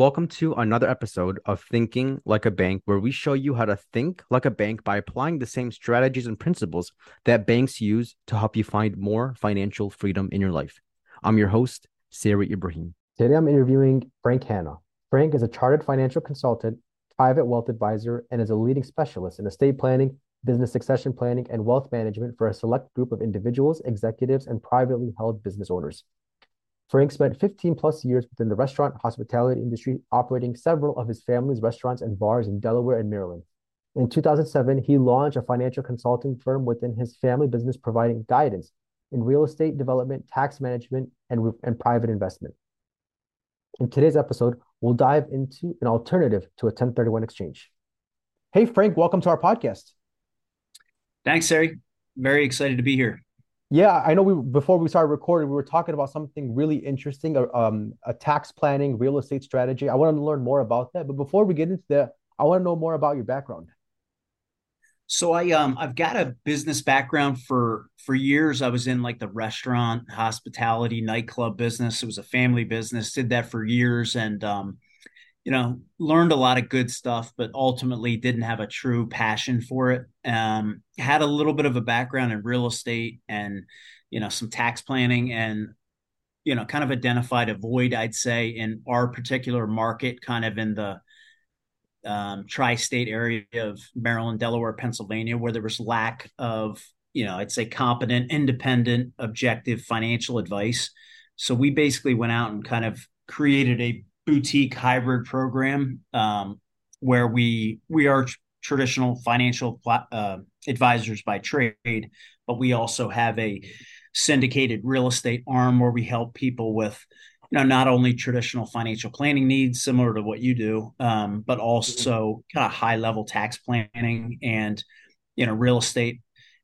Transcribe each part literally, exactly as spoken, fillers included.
welcome to another episode of Thinking Like a Bank, where we show you how to think like a bank by applying the same strategies and principles that banks use to help you find more financial freedom in your life. I'm your host, Sari Ibrahim. Today I'm interviewing Frank Hanna. Frank is a chartered financial consultant, private wealth advisor, and is a leading specialist in estate planning, business succession planning, and wealth management for a select group of individuals, executives, and privately held business owners. Frank spent fifteen plus years within the restaurant hospitality industry, operating several of his family's restaurants and bars in Delaware and Maryland. In two thousand seven, he launched a financial consulting firm within his family business, providing guidance in real estate development, tax management, and, and private investment. In today's episode, we'll dive into an alternative to a ten thirty-one exchange. Hey, Frank, welcome to our podcast. Thanks, Harry. Very excited to be here. Yeah, I know we before we started recording, we were talking about something really interesting, uh, um, a tax planning, real estate strategy. I want to learn more about that. But before we get into that, I want to know more about your background. So I um I've got a business background for for years. I was in like the restaurant, hospitality, nightclub business. It was a family business. Did that for years and um you know, learned a lot of good stuff, but ultimately didn't have a true passion for it. Um had a little bit of a background in real estate and you know, some tax planning and you know, kind of identified a void, I'd say, in our particular market, kind of in the um, tri-state area of Maryland, Delaware, Pennsylvania, where there was lack of, you know, I'd say competent, independent, objective financial advice. So we basically went out and kind of created a boutique hybrid program um, where we we are tr- traditional financial uh, advisors by trade, but we also have a syndicated real estate arm where we help people with you know, not only traditional financial planning needs, similar to what you do, um, but Mhm. also kind of high level tax planning and, you know, real estate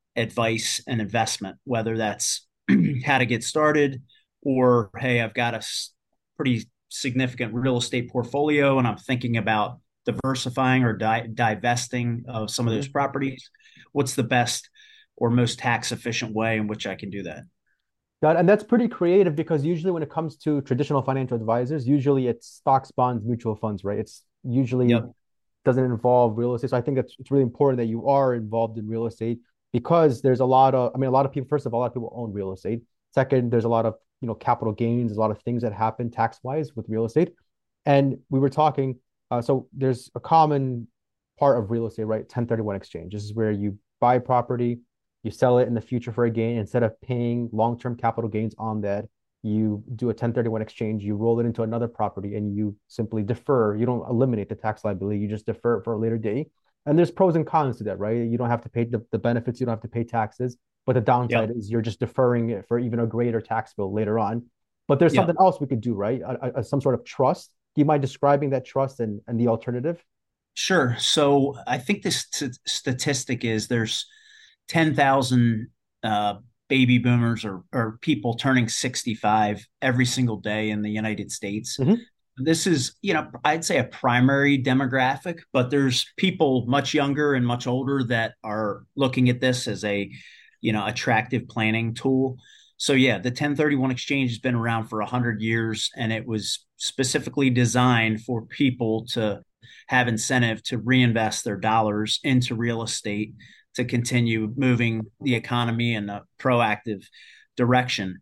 advice and investment, whether that's how to get started or, hey, I've got a pretty significant real estate portfolio and I'm thinking about diversifying or di- divesting of some of those Mhm. properties. What's the best or most tax efficient way in which I can do that? Got And that's pretty creative because usually when it comes to traditional financial advisors, usually it's stocks, bonds, mutual funds, right? It's usually Yep. doesn't involve real estate. So I think it's it's really important that you are involved in real estate because there's a lot of, I mean, a lot of people, first of all, a lot of people own real estate. Second, there's a lot of, you know, capital gains, there's a lot of things that happen tax wise with real estate. And we were talking, uh, so there's a common part of real estate, right? ten thirty-one exchange. This is where you buy property, you sell it in the future for a gain. Instead of paying long-term capital gains on that, you do a ten thirty-one exchange, you roll it into another property and you simply defer. You don't eliminate the tax liability, you just defer it for a later date. And there's pros and cons to that, right? You don't have to pay the, the benefits, you don't have to pay taxes, but the downside Yep. is you're just deferring it for even a greater tax bill later on. But there's something Yep. else we could do, right? A, a, some sort of trust. Do you mind describing that trust and, and the alternative? Sure. So I think this t- statistic is there's ten thousand uh, baby boomers or, or people turning sixty-five every single day in the United States. Mm-hmm. This is, you know, I'd say a primary demographic, but there's people much younger and much older that are looking at this as a, you know, attractive planning tool. So yeah, the ten thirty-one exchange has been around for one hundred years and it was specifically designed for people to have incentive to reinvest their dollars into real estate to continue moving the economy in a proactive direction.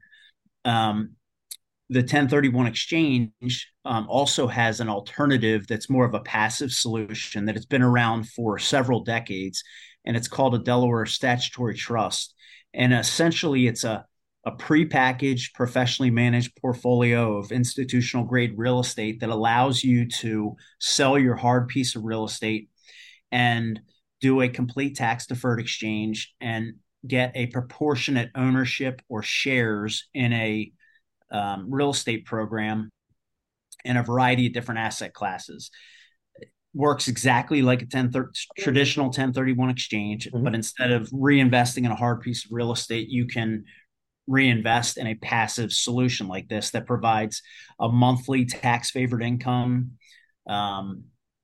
Um, the ten thirty-one exchange um, also has an alternative that's more of a passive solution that has been around for several decades, and it's called a Delaware Statutory Trust. And essentially, it's a a prepackaged, professionally managed portfolio of institutional grade real estate that allows you to sell your hard piece of real estate and do a complete tax deferred exchange and get a proportionate ownership or shares in a um, real estate program in a variety of different asset classes. Works exactly like a ten traditional ten thirty-one exchange, but Mm-hmm. instead of reinvesting in a hard piece of real estate, you can reinvest in a passive solution like this that provides a monthly tax favored income. Um,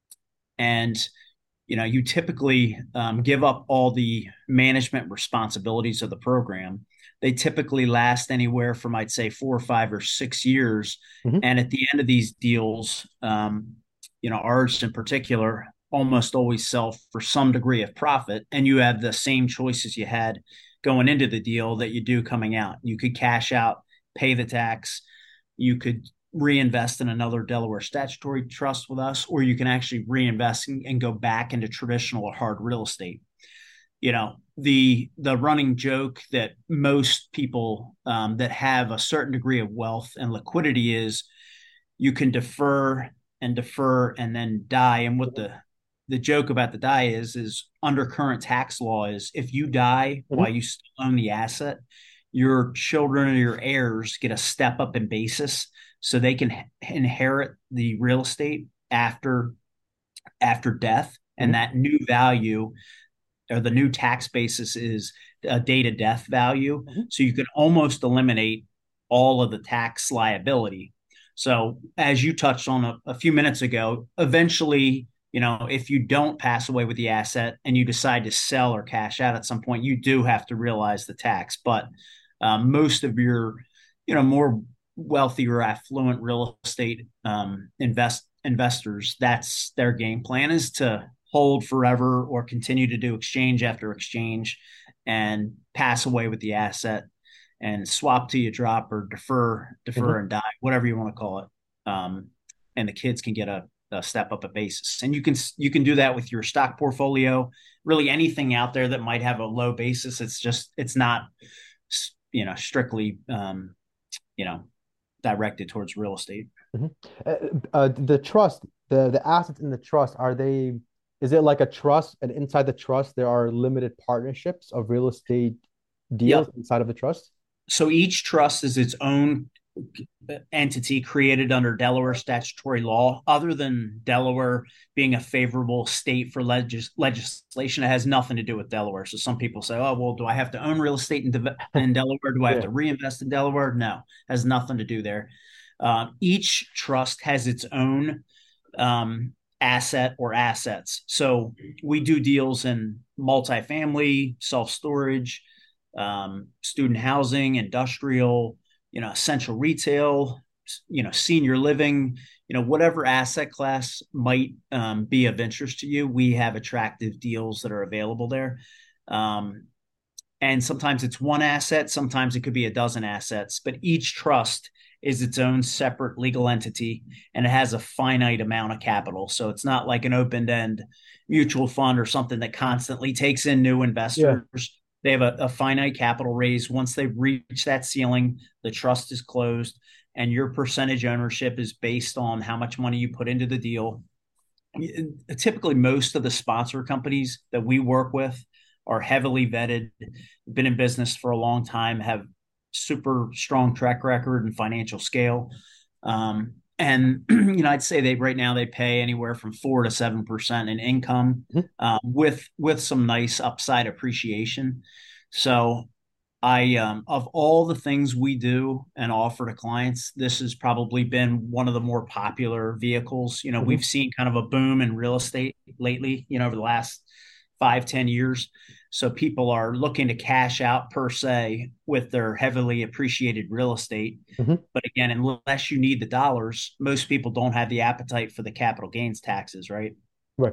and you know, you typically um, give up all the management responsibilities of the program, They typically last anywhere from, I'd say, four or five or six years. Hmm. And at the end of these deals, um, you know, ours in particular almost always sell for some degree of profit. And you have the same choices you had going into the deal that you do coming out. You could cash out, pay the tax. You could reinvest in another Delaware statutory trust with us, or you can actually reinvest and, and go back into traditional or hard real estate. You know, the the running joke that most people um, that have a certain degree of wealth and liquidity is you can defer and defer and then die. And what the the joke about the die is is under current tax law is if you die while Hmm. you still own the asset, your children or your heirs get a step up in basis so they can inherit the real estate after after death, and Hmm. that new value or the new tax basis is a date of death value. Hmm. So you can almost eliminate all of the tax liability. So as you touched on a, a few minutes ago, eventually, you know, if you don't pass away with the asset and you decide to sell or cash out at some point, you do have to realize the tax. But um, most of your, you know, more wealthy or affluent real estate um, invest investors, that's their game plan is to hold forever or continue to do exchange after exchange and pass away with the asset and swap till you drop or defer, defer Hmm. and die, whatever you want to call it. Um, and the kids can get a, a step up a basis. And you can you can do that with your stock portfolio. Really, anything out there that might have a low basis. It's just it's not you know strictly um, you know directed towards real estate. Hmm. Uh, uh, the trust, the the assets in the trust, are they? Is it like a trust, and inside the trust there are limited partnerships of real estate deals Yep. inside of the trust? So each trust is its own entity created under Delaware statutory law. Other than Delaware being a favorable state for legis- legislation, it has nothing to do with Delaware. So some people say, "Oh, well, do I have to own real estate in, De- in Delaware? Do I have Yeah. to reinvest in Delaware?" No, has nothing to do there. Uh, each trust has its own um, asset or assets. So we do deals in multifamily, self storage, um, student housing, industrial, you know, essential retail, you know, senior living, you know, whatever asset class might um, be of interest to you. We have attractive deals that are available there. Um, and sometimes it's one asset, sometimes it could be a dozen assets, but each trust is its own separate legal entity and it has a finite amount of capital. So it's not like an open end mutual fund or something that constantly takes in new Yeah. investors. They have a, a finite capital raise. Once they reach that ceiling, the trust is closed and your percentage ownership is based on how much money you put into the deal. Typically, most of the sponsor companies that we work with are heavily vetted, been in business for a long time, have super strong track record and financial scale. Um, and you know, I'd say they right now they pay anywhere from four to seven percent in income, Mhm. uh, with with some nice upside appreciation. So I um, of all the things we do and offer to clients, this has probably been one of the more popular vehicles. You know, we've Mhm. seen kind of a boom in real estate lately, you know, over the last five, ten years. So people are looking to cash out per se with their heavily appreciated real estate. Mhm. But again, unless you need the dollars, most people don't have the appetite for the capital gains taxes, right? Right.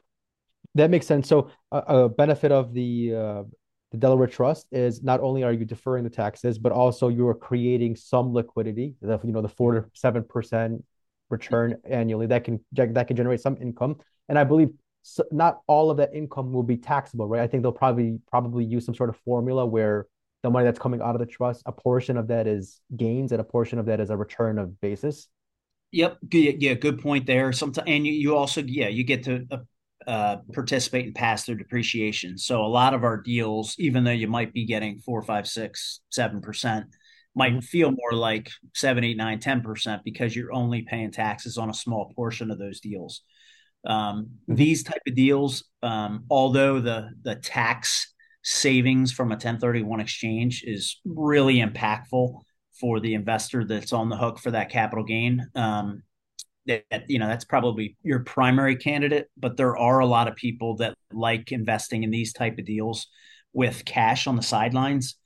That makes sense. So, a, a benefit of the uh, the Delaware Trust is not only are you deferring the taxes, but also you are creating some liquidity. The, you know, the four to seven percent return annually that can that can generate some income. And I believe s not all of that income will be taxable, right? I think they'll probably probably use some sort of formula where the money that's coming out of the trust, a portion of that is gains and a portion of that is a return of basis. Yep. Good, yeah, good point there. Sometimes, and you, you also, yeah, you get to uh, uh, participate in pass through depreciation. So a lot of our deals, even though you might be getting four, five, six, seven percent, might Mhm. feel more like seven, eight, nine, ten percent because you're only paying taxes on a small portion of those deals. Um, Mhm. these type of deals, um, although the the tax savings from a ten thirty-one exchange is really impactful for the investor that's on the hook for that capital gain. Um, that, you know, that's probably your primary candidate, but there are a lot of people that like investing in these type of deals with cash on the sidelines.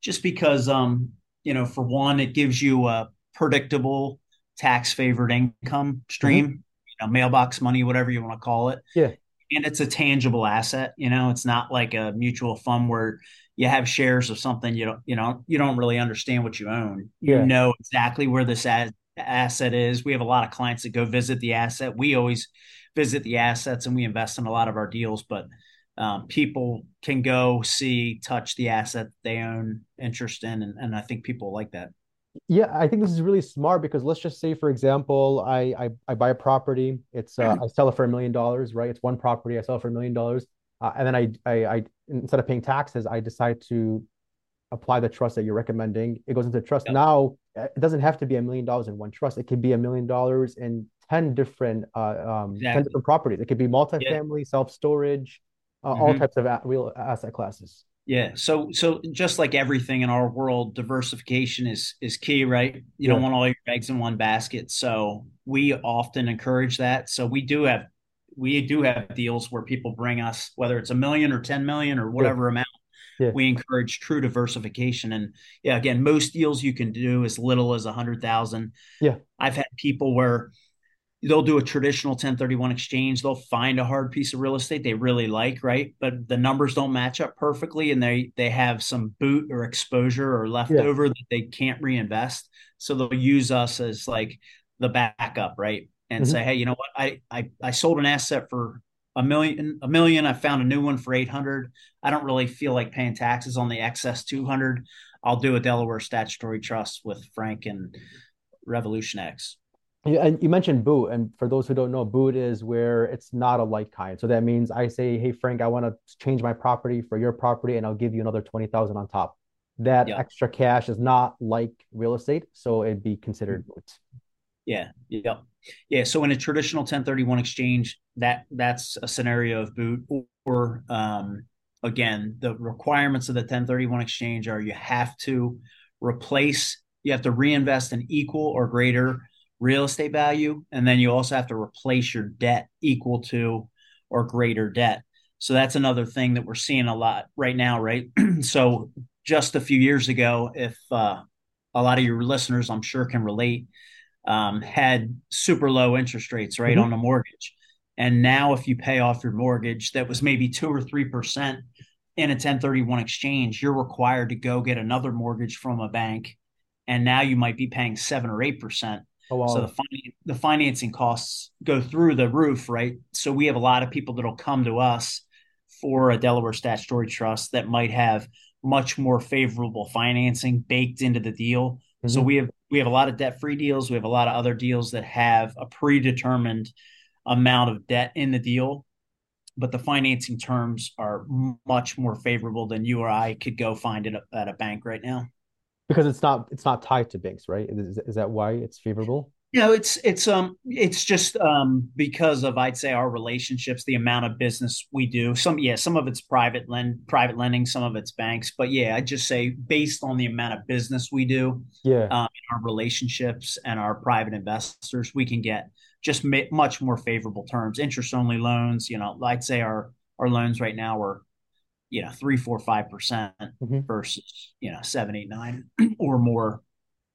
just because, um, you know, for one, it gives you a predictable tax favored income Hmm. stream, you know, mailbox money, whatever you want to call it. Yeah. And it's a tangible asset. You know, it's not like a mutual fund where you have shares of something you don't, you know, you don't really understand what you own. You Yeah. know exactly where this a- asset is. We have a lot of clients that go visit the asset. We always visit the assets and we invest in a lot of our deals, but um, people can go see, touch the asset they own interest in. And, and I think people like that. Yeah, I think this is really smart because let's just say, for example, I I, I buy a property. It's uh, I sell it for a million dollars, right? It's one property. I sell it for a million dollars, uh, and then I, I I instead of paying taxes, I decide to apply the trust that you're recommending. It goes into trust. Yep, Now, uh, it doesn't have to be a million dollars in one trust. It could be a million dollars in ten different uh um ten exactly. different properties. It could be Yeah. multifamily, self-storage, uh, all Mhm. types of a real asset classes. Yeah. So so just like everything in our world, diversification is is key, right? You don't Yeah. want all your eggs in one basket. So we often encourage that. So we do have we do have deals where people bring us, whether it's a million or ten million or Yeah. whatever amount, Yeah. we encourage true diversification. And yeah, again, most deals you can do as little as a hundred thousand. Yeah. I've had people where they'll do a traditional ten thirty-one exchange. They'll find a hard piece of real estate they really like, right? But the numbers don't match up perfectly and they they have some boot or exposure or Yeah. leftover that they can't reinvest. So they'll use us as like the backup, right? And Hmm. say, hey, you know what? I I I sold an asset for a million, a million. I found a new one for eight hundred. I don't really feel like paying taxes on the excess two hundred. I'll do a Delaware statutory trust with Frank and Revolution X. Yeah, and you mentioned boot, and for those who don't know, boot is where it's not a like kind. So that means I say, "Hey Frank, I want to change my property for your property, and I'll give you another twenty thousand on top." That Yeah. extra cash is not like real estate, so it'd be considered boot. Yeah, yeah, yeah. So in a traditional ten thirty-one exchange, that that's a scenario of boot. Or um, again, the requirements of the ten thirty-one exchange are you have to replace, you have to reinvest an equal or greater real estate value, and then you also have to replace your debt equal to or greater debt. So that's another thing that we're seeing a lot right now, right? So just a few years ago, if uh, a lot of your listeners, I'm sure, can relate, um, had super low interest rates, right, Hmm. on a mortgage. And now, if you pay off your mortgage that was maybe two or three percent in a ten thirty-one exchange, you're required to go get another mortgage from a bank, and now you might be paying seven or eight percent. Oh So the wow. fin- the financing costs go through the roof, right? So we have a lot of people that'll come to us for a Delaware statutory trust that might have much more favorable financing baked into the deal. So Hmm. we have we have a lot of debt free deals. We have a lot of other deals that have a predetermined amount of debt in the deal, but the financing terms are much more favorable than you or I could go find it at a bank right now. Because it's not it's not tied to banks, right? Is, is that why it's favorable? You know, it's it's um it's just um because of, I'd say, our relationships, the amount of business we do. Some yeah, some of it's private lend private lending, some of it's banks. But yeah, I just say based on the amount of business we do, Yeah. um, our relationships and our private investors, we can get just ma- much more favorable terms. Interest only loans, you know, I'd say our our loans right now are, you know, three, four, five percent Hmm. versus, you know, seven, eight, nine or more.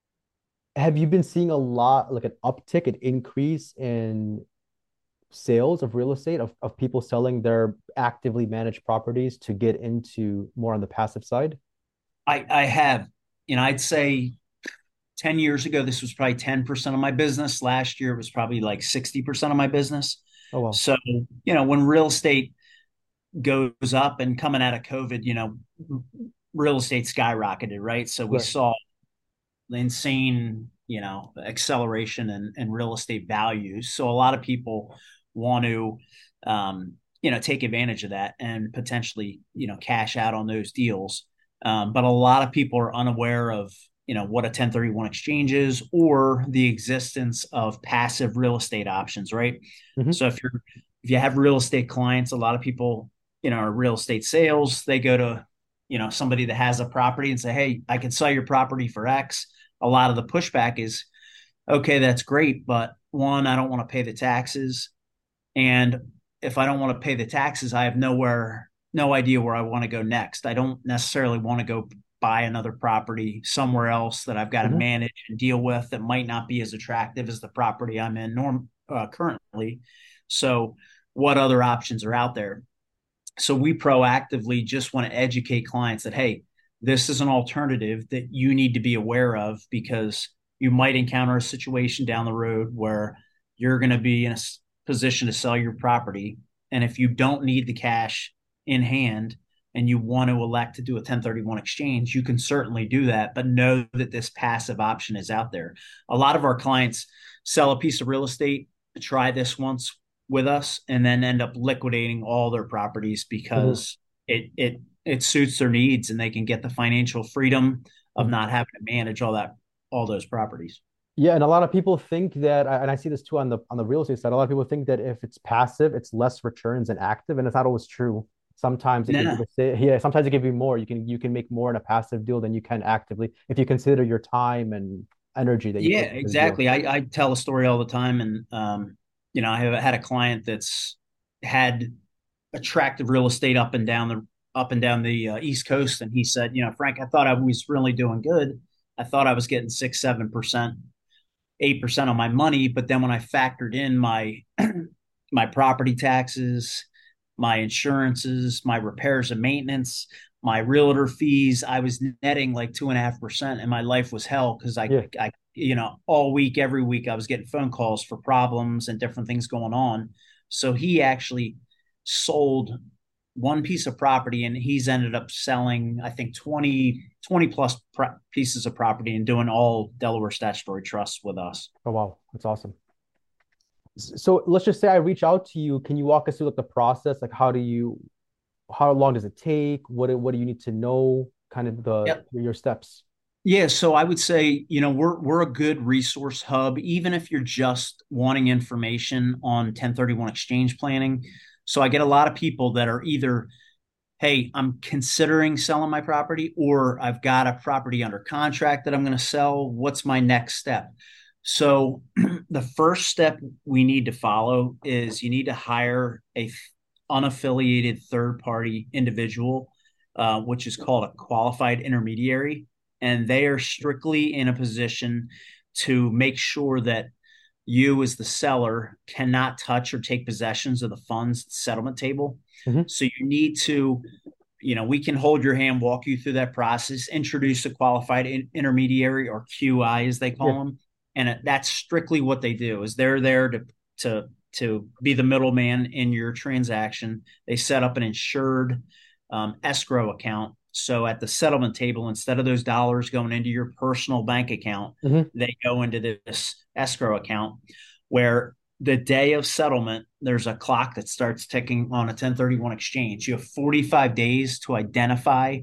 Have you been seeing a lot, like an uptick, an increase in sales of real estate, of, of people selling their actively managed properties to get into more on the passive side? I I have, you know, I'd say ten years ago, this was probably ten percent of my business. Last year, it was probably like sixty percent of my business. Oh wow. So, you know, when real estate goes up and coming out of COVID, you know, real estate skyrocketed, right? So we Right. saw the insane, you know, acceleration in, in real estate values. So a lot of people want to, um, you know, take advantage of that and potentially, you know, cash out on those deals. Um, but a lot of people are unaware of, you know, what a ten thirty-one exchange is or the existence of passive real estate options, right? Hmm. So if you're if you have real estate clients, a lot of people, you know, are real estate sales. They go to, you know, somebody that has a property and say, hey, I can sell your property for X. A lot of the pushback is, okay, that's great, but one, I don't want to pay the taxes. And if I don't want to pay the taxes, I have nowhere, no idea where I want to go next. I don't necessarily want to go buy another property somewhere else that I've got to Hmm. manage and deal with that might not be as attractive as the property I'm in norm uh, currently. So, what other options are out there? So, we proactively just want to educate clients that, hey, this is an alternative that you need to be aware of because you might encounter a situation down the road where you're going to be in a position to sell your property. And if you don't need the cash in hand and you want to elect to do a ten thirty-one exchange, you can certainly do that, but know that this passive option is out there. A lot of our clients sell a piece of real estate, try this once with us, and then end up liquidating all their properties Hmm. because it it it suits their needs and they can get the financial freedom of Hmm. not having to manage all that all those properties. Yeah, and a lot of people think that, and I see this too on the on the real estate side. A lot of people think that if it's passive, it's less returns than active, and it's not always true. Sometimes it can be Nah. the same. Yeah, sometimes it can be more. You can you can make more in a passive deal than you can actively if you consider your time and energy that you Yeah, put into the deal. exactly. I, I tell a story all the time, and um, you know, I have had a client that's had attractive real estate up and down the up and down the uh, East Coast, and he said, you know, Frank, I thought I was really doing good. I thought I was getting six, seven percent, eight percent on my money, but then when I factored in my my property taxes, my insurances, my repairs and maintenance, my realtor fees, I was netting like two and a half percent, and my life was hell because I, Yeah. I, you know, all week, every week, I was getting phone calls for problems and different things going on. So he actually sold one piece of property and he's ended up selling, I think, twenty, twenty plus pro- pieces of property and doing all Delaware statutory trusts with us. Oh wow, that's awesome. So let's just say I reach out to you. Can you walk us through like the process? Like how do you, how long does it take? What do- what do you need to know? Kind of the Yep. your steps. Yeah, so I would say, you know, we're we're a good resource hub, even if you're just wanting information on ten thirty-one exchange planning. So I get a lot of people that are either, hey, I'm considering selling my property, or I've got a property under contract that I'm going to sell. What's my next step? So the first step we need to follow is you need to hire a unaffiliated third party individual, uh, which is called a qualified intermediary. And they are strictly in a position to make sure that you, as the seller, cannot touch or take possessions of the funds settlement table. Hmm. So you need to, you know, we can hold your hand, walk you through that process, introduce a qualified in- intermediary or Q I as they Yeah. call them, and it, that's strictly what they do. Is they're there to to to be the middleman in your transaction. They set up an insured um, escrow account. So at the settlement table, instead of those dollars going into your personal bank account, Hmm. they go into this escrow account where the day of settlement, there's a clock that starts ticking on a ten thirty-one exchange. You have forty-five days to identify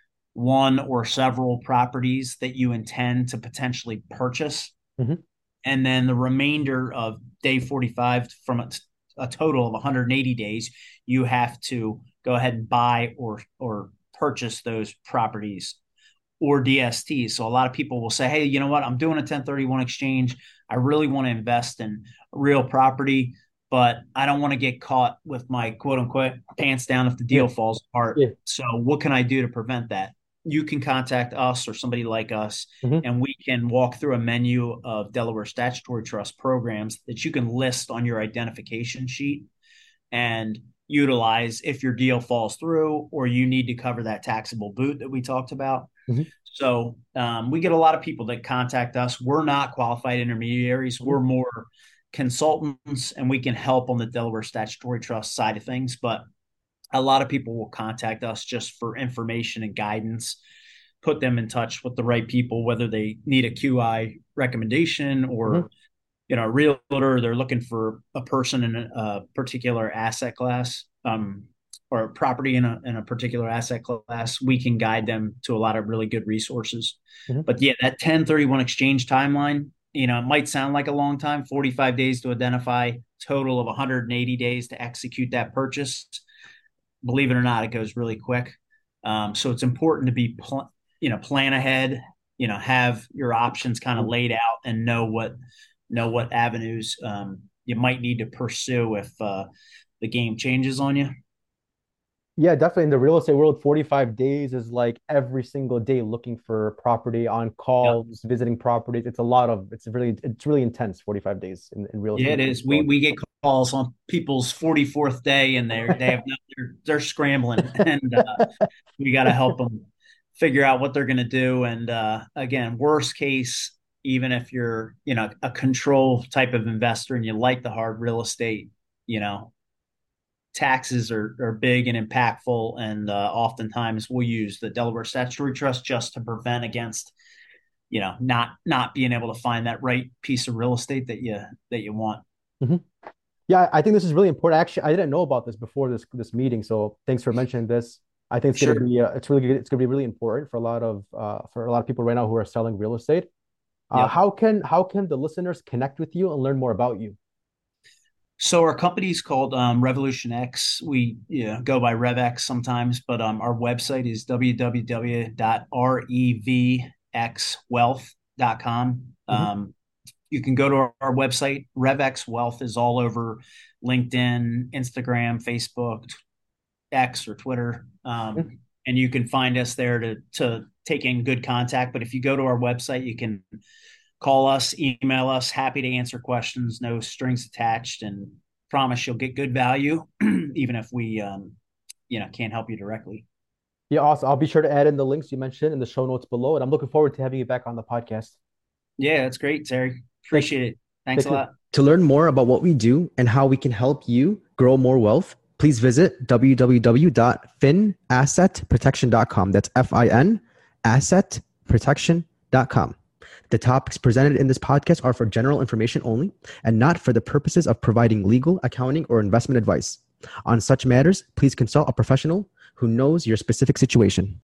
one or several properties that you intend to potentially purchase. Hmm. And then the remainder of day forty-five from a, a total of one hundred eighty days, you have to go ahead and buy or, or purchase those properties or D S Ts. So a lot of people will say, hey, you know what? I'm doing a ten thirty-one exchange. I really want to invest in real property, but I don't want to get caught with my quote unquote pants down if the Yeah. deal falls apart. Yeah. So what can I do to prevent that? You can contact us or somebody like us, Hmm. and we can walk through a menu of Delaware statutory trust programs that you can list on your identification sheet and utilize if your deal falls through or you need to cover that taxable boot that we talked about. Hmm. So um, we get a lot of people that contact us. We're not qualified intermediaries. Hmm. We're more consultants, and we can help on the Delaware statutory trust side of things. But a lot of people will contact us just for information and guidance, put them in touch with the right people, whether they need a Q I recommendation Hmm. or you know, a realtor, they're looking for a person in a, a particular asset class, um, or a property in a, in a particular asset class. We can guide them to a lot of really good resources. Hmm. But yeah, that ten thirty-one exchange timeline, you know, it might sound like a long time, forty-five days to identify, total of one hundred eighty days to execute that purchase. Believe it or not, it goes really quick. Um, so it's important to be, pl- you know, plan ahead, you know, have your options kind of laid out and know what know what avenues um, you might need to pursue if uh, the game changes on you. Yeah, definitely in the real estate world, forty-five days is like every single day looking for property on Yep. calls, visiting properties. It's a lot of, it's really, it's really intense, forty-five days in, in real Yeah, estate it is. We world. we get calls on people's forty-fourth day, and they're they have no, they're, they're scrambling, and uh, we got to help them figure out what they're going to do. And uh, again, worst case, even if you're you know a control type of investor and you like the hard real estate, you know taxes are are big and impactful, and uh, oftentimes we'll use the Delaware Statutory Trust just to prevent against you know not not being able to find that right piece of real estate that you that you want. Mhm. Yeah, I think this is really important. Actually, I didn't know about this before this this meeting, so thanks for mentioning this. I think it's going to Sure. be uh, it's really good. It's going to be really important for a lot of uh, for a lot of people right now who are selling real estate. Uh, Yep. how can how can the listeners connect with you and learn more about you? So our company is called um, Revolution X. We you know, go by RevX sometimes, but um, our website is w w w dot rev x wealth dot com. Mhm. Um, you can go to our, our website. RevX Wealth is all over LinkedIn, Instagram, Facebook, X, or Twitter, um, and you can find us there to to take in good contact. But if you go to our website, you can call us, email us. Happy to answer questions, no strings attached, and promise you'll get good value, even if we, um, you know, can't help you directly. Yeah, awesome. I'll be sure to add in the links you mentioned in the show notes below, and I'm looking forward to having you back on the podcast. Yeah, that's great, Terry. Thank you. Appreciate it. Thanks Thank a you. lot. To learn more about what we do and how we can help you grow more wealth, please visit w w w dot fin asset protection dot com. That's F I N asset protection dot com. The topics presented in this podcast are for general information only and not for the purposes of providing legal, accounting, or investment advice. On such matters, please consult a professional who knows your specific situation.